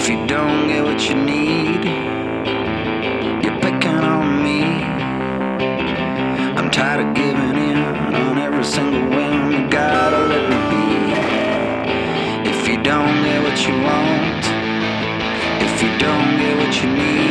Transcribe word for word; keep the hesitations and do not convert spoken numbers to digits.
If you don't get what you need, you're picking on me. I'm tired of giving in on every single whim. You gotta let me be. If you don't get what you want, if you don't get what you need,